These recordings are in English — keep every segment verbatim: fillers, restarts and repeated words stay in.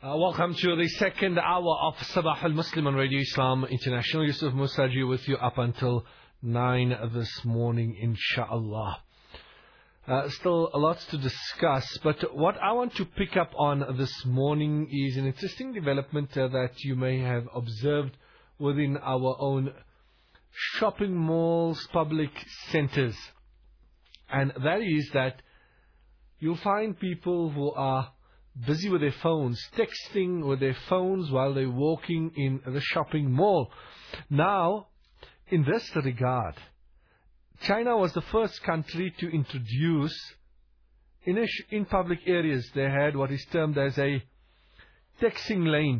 Uh, welcome to the second hour of Sabah al-Muslim on Radio Islam International. Yusuf Musaji with you up until nine this morning, inshaAllah. Uh, still a lot to discuss, but what I want to pick up on this morning is an interesting development uh, that you may have observed within our own shopping malls, public centers. And that is that you'll find people who are busy with their phones, texting with their phones while they're walking in the shopping mall. Now, in this regard, China was the first country to introduce, in, a sh in public areas, they had what is termed as a texting lane.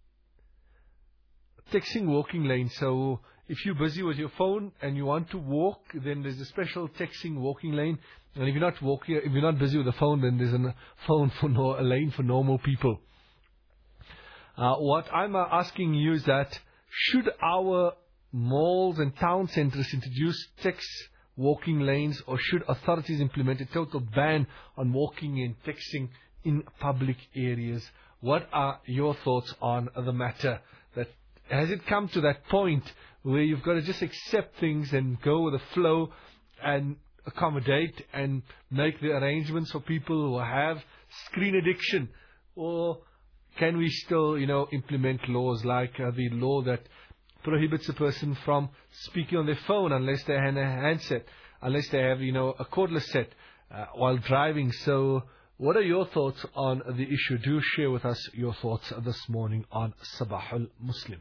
Texting walking lane. So, if you're busy with your phone and you want to walk, then there's a special texting walking lane. And if you're not walking, if you're not busy with the phone, then there's a phone for no, a lane for normal people. Uh, what I'm uh, asking you is that should our malls and town centers introduce text walking lanes, or should authorities implement a total ban on walking and texting in public areas? What are your thoughts on the matter? That has it come to that point where you've got to just accept things and go with the flow and accommodate and make the arrangements for people who have screen addiction? Or can we still, you know, implement laws like uh, the law that prohibits a person from speaking on their phone unless they have a handset, unless they have, you know, a cordless set uh, while driving? So what are your thoughts on the issue? Do share with us your thoughts this morning on Sabah al-Muslim.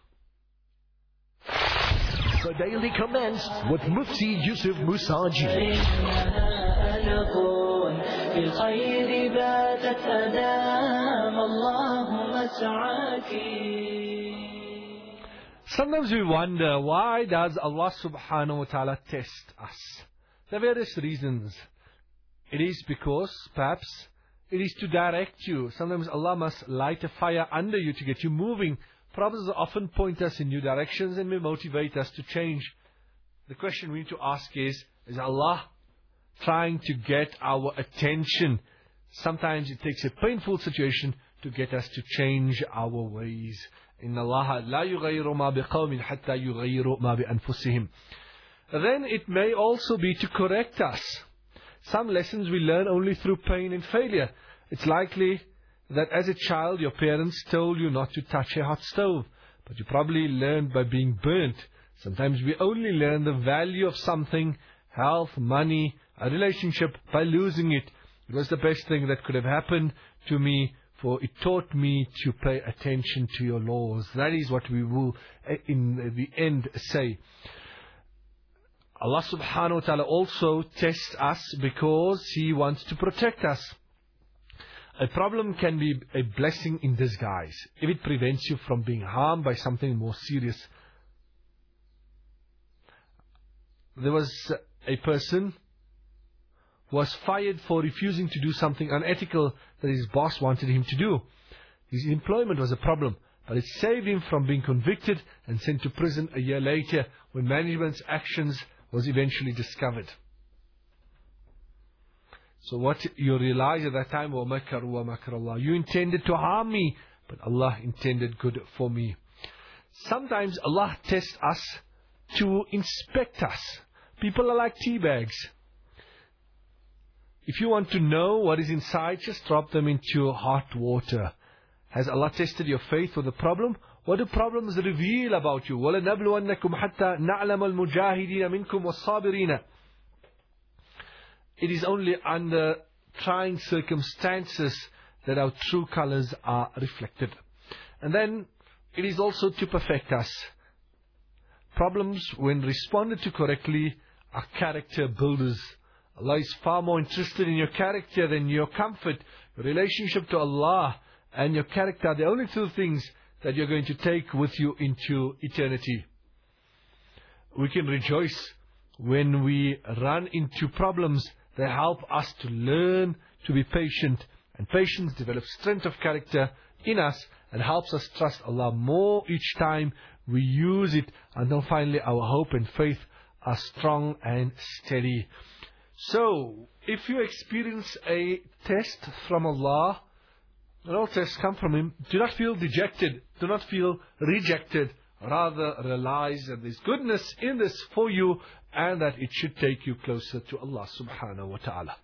The daily commenced with Mufti Yusuf Musaji. Sometimes we wonder, why does Allah subhanahu wa ta'ala test us? There are various reasons. It is because perhaps it is to direct you. Sometimes Allah must light a fire under you to get you moving. Problems often point us in new directions and may motivate us to change. The question we need to ask is, is Allah trying to get our attention? Sometimes it takes a painful situation to get us to change our ways. Inna Allah la yughayyiru ma biqawmin hatta yughayyiru ma bi anfusihim. Then it may also be to correct us. Some lessons we learn only through pain and failure. It's likely that as a child your parents told you not to touch a hot stove, but you probably learned by being burnt. Sometimes we only learn the value of something, health, money, a relationship, by losing it. It was the best thing that could have happened to me, for it taught me to pay attention to your laws. That is what we will in the end say. Allah subhanahu wa ta'ala also tests us because He wants to protect us. A problem can be a blessing in disguise if it prevents you from being harmed by something more serious. There was a person who was fired for refusing to do something unethical that his boss wanted him to do. His employment was a problem, but it saved him from being convicted and sent to prison a year later when management's actions was eventually discovered. So what you realize at that time, وَمَكَرُوا وَمَكَرَ اللَّهِ, you intended to harm me, but Allah intended good for me. Sometimes Allah tests us to inspect us. People are like tea bags. If you want to know what is inside, just drop them into hot water. Has Allah tested your faith with a problem? What do problems reveal about you? وَلَنَبْلُوَنَّكُمْ حَتَّى نَعْلَمَ الْمُجَاهِدِينَ مِنْكُمْ وَالصَّابِرِينَ. It is only under trying circumstances that our true colors are reflected. And then it is also to perfect us. Problems, when responded to correctly, are character builders. Allah is far more interested in your character than your comfort. Your relationship to Allah and your character are the only two things that you're going to take with you into eternity. We can rejoice when we run into problems. They help us to learn to be patient. And patience develops strength of character in us and helps us trust Allah more each time we use it, until finally our hope and faith are strong and steady. So, if you experience a test from Allah, When all tests come from Him, do not feel dejected, do not feel rejected. Rather realize that there's goodness in this for you and that it should take you closer to Allah subhanahu wa ta'ala.